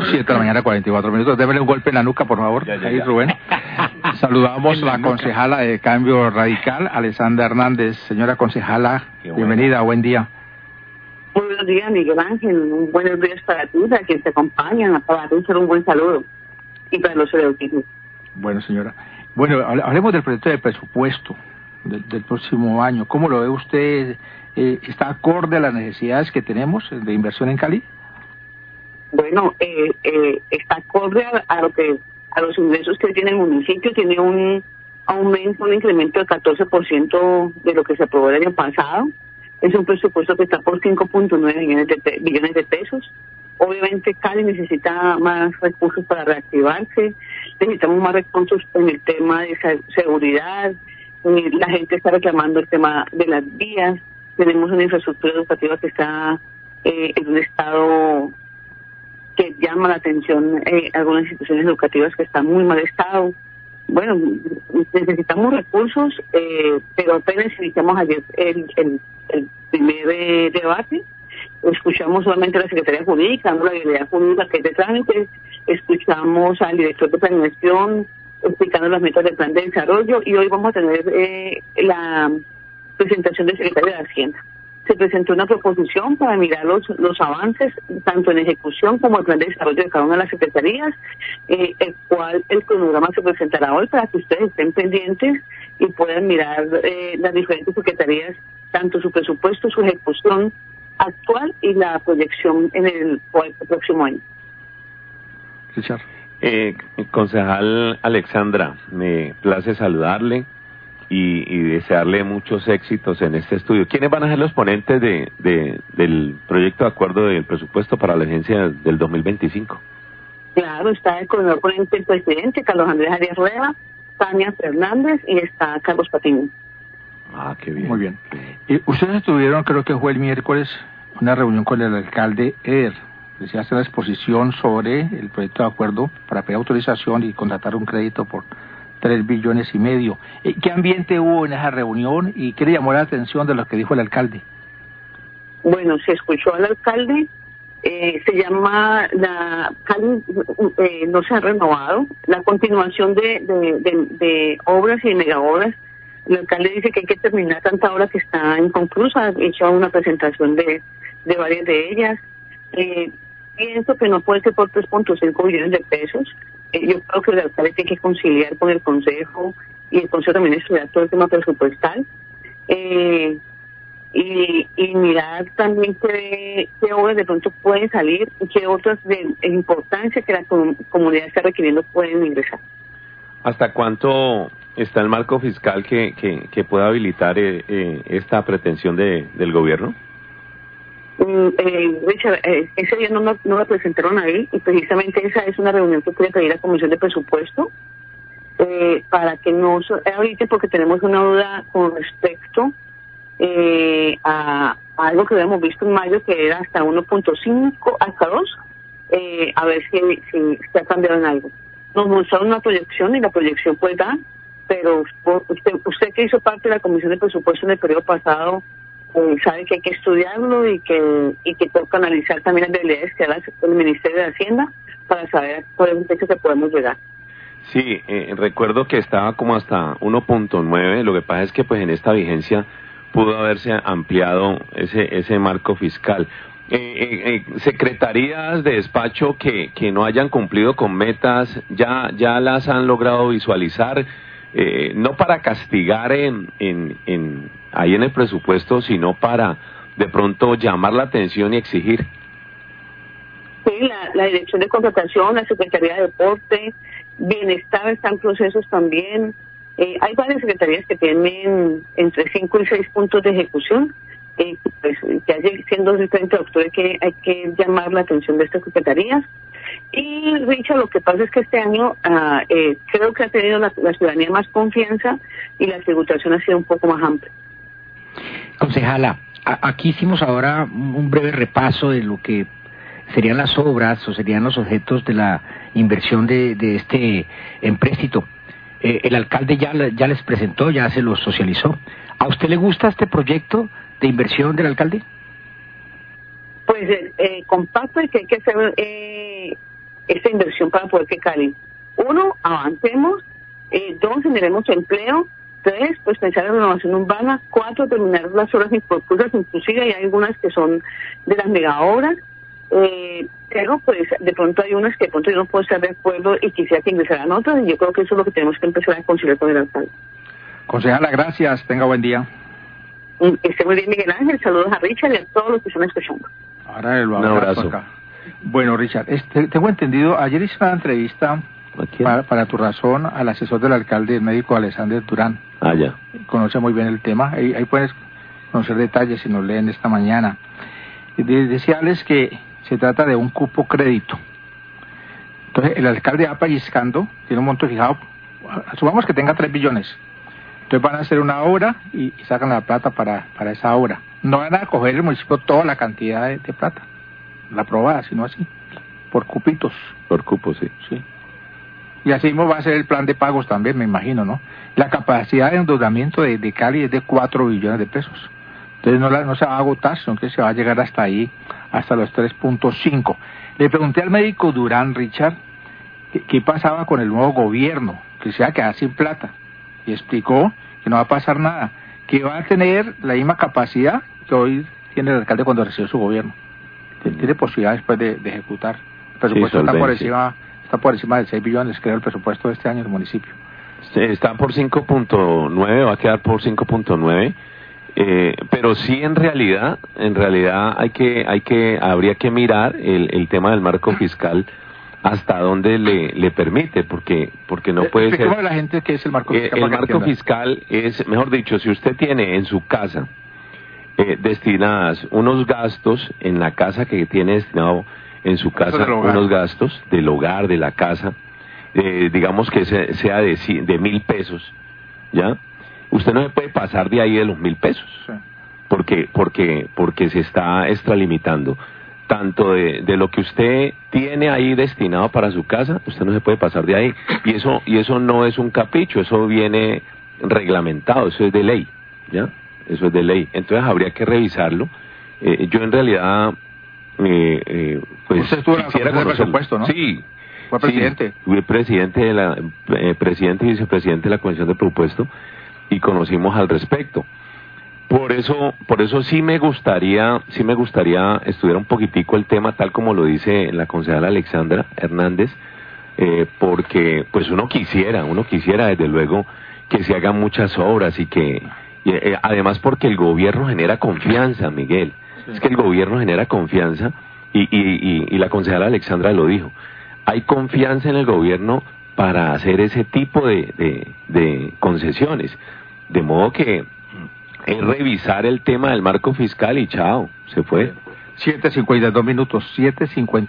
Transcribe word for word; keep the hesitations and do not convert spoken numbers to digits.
siete de la mañana, cuarenta y cuatro minutos. Démele un golpe en la nuca, por favor, ya, ya, ahí, ya. Rubén. Saludamos a la, la concejala de Cambio Radical, Alessandra Hernández. Señora concejala, bienvenida, buen día. Muy buenos días, Miguel Ángel. Un buenos días para ti, para quienes te acompañan, para ti un buen saludo. Y para los ciudadanos. Bueno, señora. Bueno, hablemos del proyecto de presupuesto del, del próximo año. ¿Cómo lo ve usted? Eh, ¿Está acorde a las necesidades que tenemos de inversión en Cali? Bueno, eh, eh, está acorde a, a lo que a los ingresos que tiene el municipio. Tiene un aumento, un incremento del catorce por ciento de lo que se aprobó el año pasado. Es un presupuesto que está por cinco punto nueve billones de, billones de pesos. Obviamente Cali necesita más recursos para reactivarse, necesitamos más recursos en el tema de seguridad, eh, la gente está reclamando el tema de las vías, tenemos una infraestructura educativa que está eh, en un estado que llama la atención, eh, algunas instituciones educativas que están en muy mal estado. Bueno, necesitamos recursos, eh, pero apenas iniciamos ayer el, el, el primer eh, debate. Escuchamos solamente a la Secretaría Jurídica, dando la habilidad jurídica que es de trámite, escuchamos al director de planeación explicando las metas del plan de desarrollo y hoy vamos a tener eh, la presentación del secretario de Hacienda. Se presentó una proposición para mirar los, los avances, tanto en ejecución como el plan de desarrollo de cada una de las secretarías, eh, el cual el cronograma se presentará hoy para que ustedes estén pendientes y puedan mirar eh, las diferentes secretarías, tanto su presupuesto, su ejecución actual y la proyección en el, el próximo año. Richard. Eh, concejal Alexandra, me place saludarle y, y desearle muchos éxitos en este estudio. ¿Quiénes van a ser los ponentes de, de del proyecto de acuerdo del presupuesto para la agencia del dos mil veinticinco? Claro, está el coordinador ponente el presidente, Carlos Andrés Arias Rueda, Tania Fernández y está Carlos Patiño. Ah, qué bien. Muy bien. Y ustedes tuvieron, creo que fue el miércoles, una reunión con el alcalde Eder. Les hace la exposición sobre el proyecto de acuerdo para pedir autorización y contratar un crédito por tres billones y medio. ¿Qué ambiente hubo en esa reunión y qué le llamó la atención de lo que dijo el alcalde? Bueno, se escuchó al alcalde, eh, se llama la Cali, eh, no se ha renovado, la continuación de, de, de, de obras y mega obras. El alcalde dice que hay que terminar tanta obra que está inconclusa, ha hecho una presentación de, de varias de ellas. Eh, pienso que no puede ser por tres punto cinco billones de pesos. Eh, yo creo que el alcalde tiene que conciliar con el consejo y el consejo también estudiar todo el tema presupuestal. Eh, y, y mirar también qué, qué obras de pronto pueden salir y qué otras de, de importancia que la com- comunidad está requiriendo pueden ingresar. ¿Hasta cuánto está el marco fiscal que, que, que pueda habilitar eh, eh, esta pretensión de, del gobierno? Eh, Richard, eh, ese día no, no, no la presentaron ahí y precisamente esa es una reunión que puede pedir la Comisión de Presupuesto eh, para que no ahorita porque tenemos una duda con respecto eh, a, a algo que habíamos visto en mayo que era hasta uno punto cinco hasta dos, eh, a ver si, si se ha cambiado en algo. Nos mostraron una proyección y la proyección puede dar, pero usted, usted que hizo parte de la Comisión de Presupuesto en el periodo pasado, eh, sabe que hay que estudiarlo y que y que toca analizar también las debilidades que da el Ministerio de Hacienda para saber por el techo que podemos llegar. Sí, eh, recuerdo que estaba como hasta uno punto nueve, lo que pasa es que pues en esta vigencia pudo haberse ampliado ese ese marco fiscal. Eh, eh, eh, secretarías de despacho que, que no hayan cumplido con metas, ya ya las han logrado visualizar, eh, no para castigar en, en, en ahí en el presupuesto, sino para de pronto llamar la atención y exigir. Sí, la, la Dirección de Contratación, la Secretaría de Deporte, Bienestar están procesos también. Eh, hay varias secretarías que tienen entre cinco y seis puntos de ejecución. Eh, pues ya siendo el treinta de octubre que hay que llamar la atención de estas secretarías. Y Richard, lo que pasa es que este año uh, eh, creo que ha tenido la, la ciudadanía más confianza y la tributación ha sido un poco más amplia. Concejala, a, aquí hicimos ahora un breve repaso de lo que serían las obras o serían los objetos de la inversión de, de este empréstito. Eh, el alcalde ya, ya les presentó, ya se los socializó. ¿A usted le gusta este proyecto de inversión del alcalde? Pues eh, eh, comparto que hay que hacer eh, esta inversión para poder que Cali, uno, avancemos, eh, dos, generemos empleo, tres, pues pensar en renovación urbana, cuatro, terminar las obras infraestructuras, inclusive hay algunas que son de las mega obras, eh, pero pues de pronto hay unas que de pronto yo no puedo estar de acuerdo y quisiera que ingresaran otras, y yo creo que eso es lo que tenemos que empezar a conciliar con el alcalde. Concejala, gracias, tenga buen día. Que esté muy bien, Miguel Ángel, saludos a Richard y a todos los que están escuchando. Ahora lo abrazo acá. Bueno, Richard, este, tengo entendido, ayer hice una entrevista para, para tu razón al asesor del alcalde, el médico Alexander Durán. Ah, ya. Conoce muy bien el tema, ahí, ahí puedes conocer detalles si nos leen esta mañana. De, decíales que se trata de un cupo crédito. Entonces, el alcalde va pellizcando, tiene un monto fijado, asumamos que tenga tres billones. Entonces van a hacer una obra y, y sacan la plata para, para esa obra. No van a coger el municipio toda la cantidad de, de plata, la aprobada, sino así, por cupitos. Por cupos, sí. Sí. Y así mismo va a ser el plan de pagos también, me imagino, ¿no? La capacidad de endeudamiento de, de Cali es de cuatro billones de pesos. Entonces no, la, no se va a agotar, sino que se va a llegar hasta ahí, hasta los tres punto cinco. Le pregunté al médico Durán, Richard, qué, qué pasaba con el nuevo gobierno, que se iba a quedar sin plata. Y explicó que no va a pasar nada, que va a tener la misma capacidad que hoy tiene el alcalde cuando recibió su gobierno. Tiene posibilidad después de, de ejecutar. El presupuesto sí, está por encima está por encima de seis billones, creo, el presupuesto de este año del municipio. Está por cinco punto nueve, va a quedar por cinco punto nueve. Eh, pero sí, en realidad, en realidad hay que, hay que, habría que mirar el, el tema del marco fiscal hasta dónde le, le permite, porque, porque no puede ser. A la gente qué es el marco fiscal. Eh, el marco fiscal es, mejor dicho, si usted tiene en su casa eh, destinadas unos gastos en la casa que tiene destinado en su casa unos gastos del hogar, de la casa, eh, digamos que sea de, de mil pesos, ¿ya? Usted no se puede pasar de ahí de los mil pesos, sí. porque porque porque se está extralimitando tanto de, de lo que usted tiene ahí destinado para su casa, usted no se puede pasar de ahí, y eso y eso no es un capricho, eso viene reglamentado, eso es de ley, ¿ya? Eso es de ley, entonces habría que revisarlo. Eh, yo en realidad eh, eh, pues usted estuvo quisiera en el presupuesto, ¿no? Sí. Fue presidente. Sí, fui presidente de la eh, presidente y vicepresidente de la Comisión de Presupuesto y conocimos al respecto. Por eso, por eso sí me gustaría, sí me gustaría estudiar un poquitico el tema tal como lo dice la concejala Alexandra Hernández, eh, porque pues uno quisiera, uno quisiera desde luego que se hagan muchas obras y que, y, eh, además porque el gobierno genera confianza, Miguel, sí. Es que el gobierno genera confianza y, y, y, y la concejala Alexandra lo dijo, hay confianza en el gobierno para hacer ese tipo de, de, de concesiones. De modo que es revisar el tema del marco fiscal y chao, se fue. siete cincuenta y dos minutos, siete cincuenta.